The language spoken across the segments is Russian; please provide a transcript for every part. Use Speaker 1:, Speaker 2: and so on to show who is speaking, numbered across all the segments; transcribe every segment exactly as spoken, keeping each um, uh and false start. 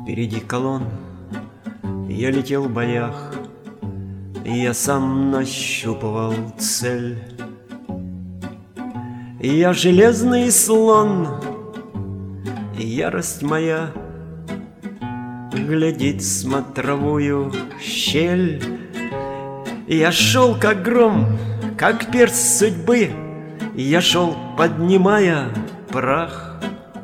Speaker 1: Впереди колонн я летел в боях, и я сам нащупывал цель. И я железный слон, и ярость моя глядит в смотровую щель. И я шел как гром, как перст судьбы, и я шел, поднимая прах.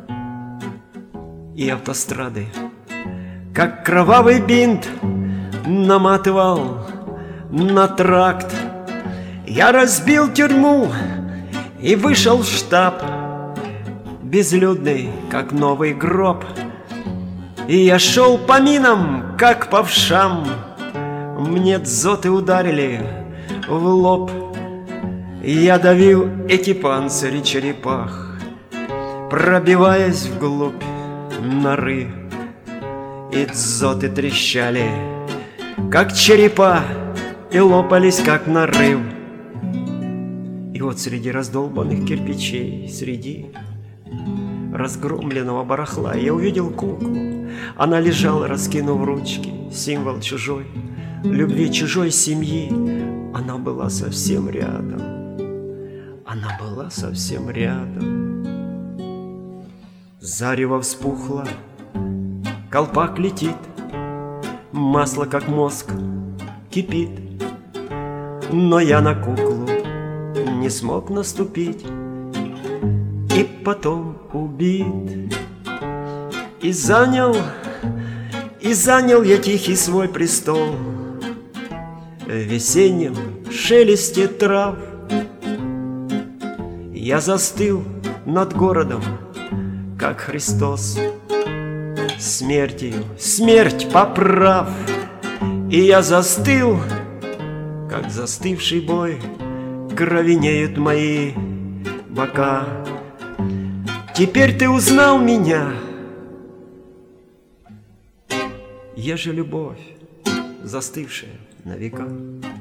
Speaker 1: И автострады, как кровавый бинт, наматывал на тракт. Я разбил тюрьму и вышел в штаб, безлюдный, как новый гроб. И я шел по минам, как по вшам. Мне дзоты ударили в лоб. И я давил эти панцири черепах, пробиваясь вглубь норы. И дзоты трещали, как черепа, и лопались, как нарыв. И вот среди раздолбанных кирпичей, среди разгромленного барахла я увидел куклу. Она лежала, раскинув ручки, символ чужой любви, чужой семьи. Она была совсем рядом, она была совсем рядом. Зарево вспухло, колпак летит, масло, как мозг, кипит. Но я на куклу не смог наступить, и потом убит. И занял, и занял я тихий свой престол в весеннем шелесте трав. Я застыл над городом, как Христос, смертью смерть поправ. И я застыл, как застывший бой, кровенеют мои бока. Теперь ты узнал меня. Я же любовь, застывшая на века.